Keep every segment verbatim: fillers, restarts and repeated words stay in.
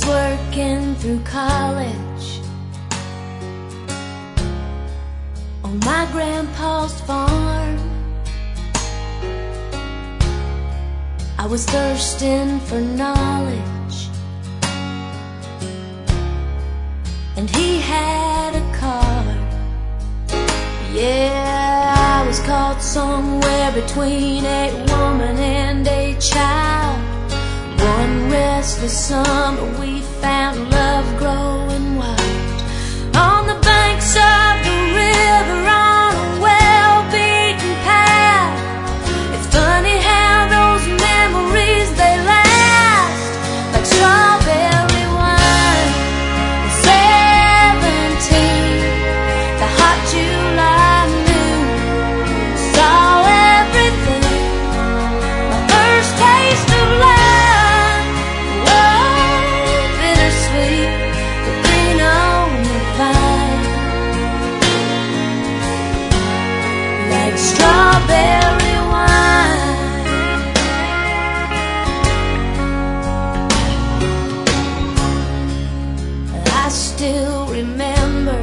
working through college on my grandpa's farm. I was thirsting for knowledge, and he had a car. Yeah, I was caught somewhere between a woman and a child. One restless summer we found love growing wild on the banks of the river on a well-beaten path. It's funny how those memories, they last like strawberry wine. At seventeen, the hot July noon, saw everything. My first taste of love, strawberry wine. I still remember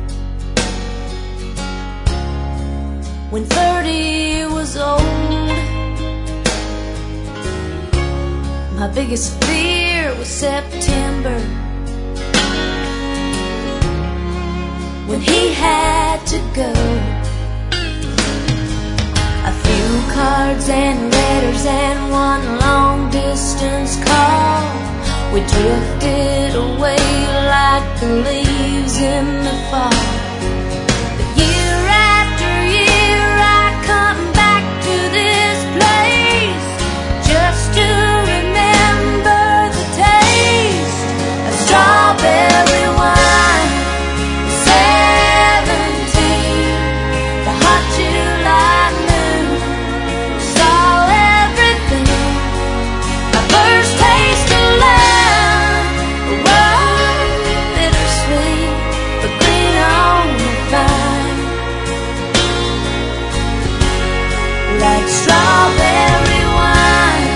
when thirty was old. My biggest fear was September, when he had to go. A few cards and letters and one long distance call. We drifted away like the leaves in the fall. But year after year I come back to this place just to remember the taste of strawberry wine. Seventeen, the hot July like strawberry wine.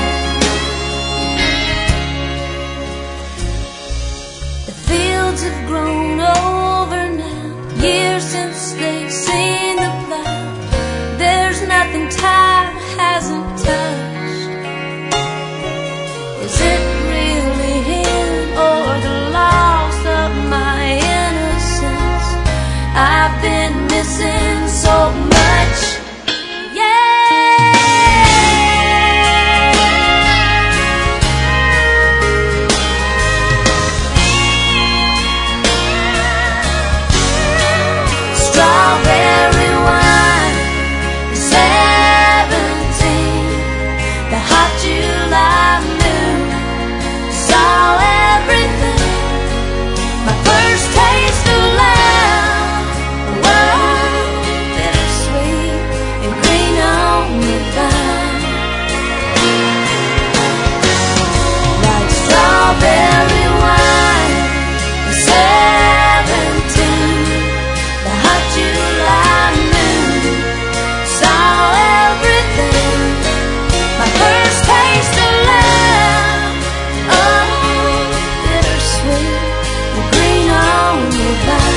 The fields have grown over now, years since they've seen the plow. There's nothing time hasn't touched. Is it really him or the loss of my innocence? I've been missing so much. Strawberry wine, seventeen, the hot July noon, saw everything. My first taste of love, a world bittersweet and green on the vine. Like strawberry wine, seventeen, the hot July noon, saw everything. My first taste of love, oh, bittersweet and green on the vine.